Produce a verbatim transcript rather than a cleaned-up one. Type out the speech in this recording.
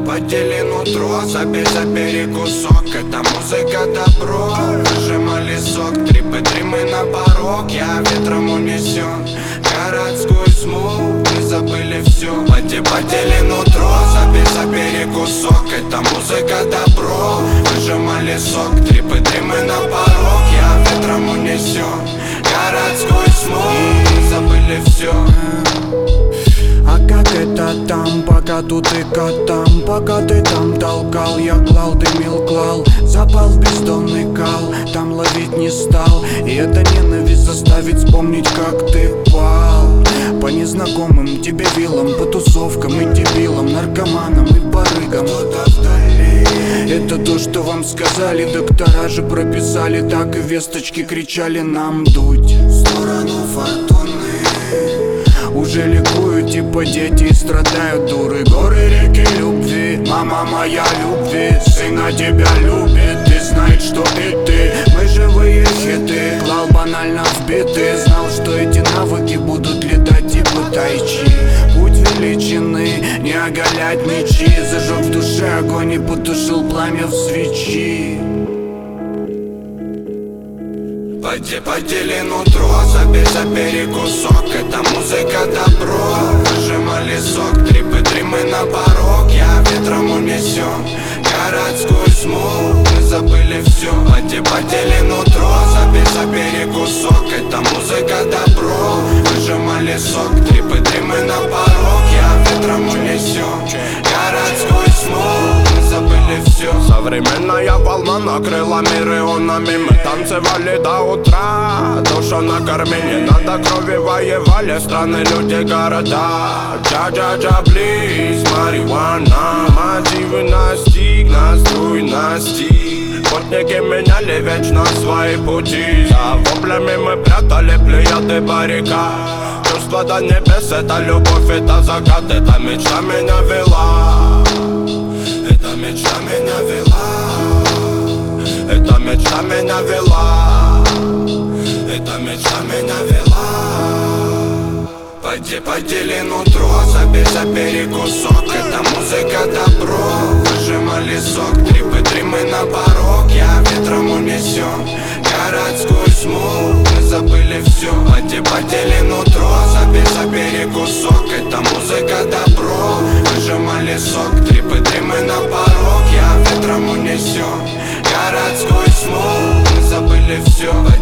подели нутро, забей, забери кусок. Это музыка добро, выжимали сок. Трипы, дримы на порог, я ветром унесен. Городской смог, мы забыли все. Поди, подели нутро, забей, забери кусок. Это музыка добро, выжимали сок. Трипы, дримы на порог, я ветром унесен. Городской смог, мы забыли все. А как это там, пока тут и там? Пока ты там толкал, я клал, дымил, клал. Запал в бездонный кал, там ловить не стал. И эта ненависть заставит вспомнить, как ты пал. По незнакомым тебе вилам, по тусовкам и дебилам, наркоманам и барыгам. Это то, что вам сказали, доктора же прописали. Так и весточки кричали нам дуть в сторону фортуны. Уже ликуют, типа дети, страдают дуры. Горы, реки любви, мама моя любви. Сына тебя любит, и знает, что и ты. Мы живые хиты, клал банально в биты. Знал, что эти навыки будут летать типа тайчи. Путь величины, не оголять мечи. Зажег в душе огонь и потушил пламя в свечи. Поди, подели нутро, забей, забери кусок. Это музыка добро, выжимали сок. Трипы, дримы на порог, я ветром унесен. Городской смог, мы забыли все. Поди, подели нутро, забей, забери кусок. Это музыка добро, выжимали сок. Трипы, дримы на порог, я ветром унесен. Городской смог, мы забыли все. Современная волна накрыла мир ионами. Мы танцевали до утра, душу накормили. Надо крови воевали страны, люди, города. Джа-джа-джа, близ, марихуана. Мотивы настиг, наструй, настиг. Путники меняли вечно свои пути. За воплями мы прятали плеяды баррикад. Чувство до небес, это любовь, это закат. Это мечта меня вела. Эта мечта меня вела. Эта мечта меня вела. Эта мечта меня вела. Поди, подели нутро, забей, забери кусок. Это музыка добро, выжимали сок. Трипы, дримы на порог, я ветром унесен. Городской смог, мы забыли все. Поди, подели нутро, забей, забери кусок. Это музыка добро, выжимали сок. Трипы, дримы на порог, я ветром унесен. Городской смог, мы забыли все.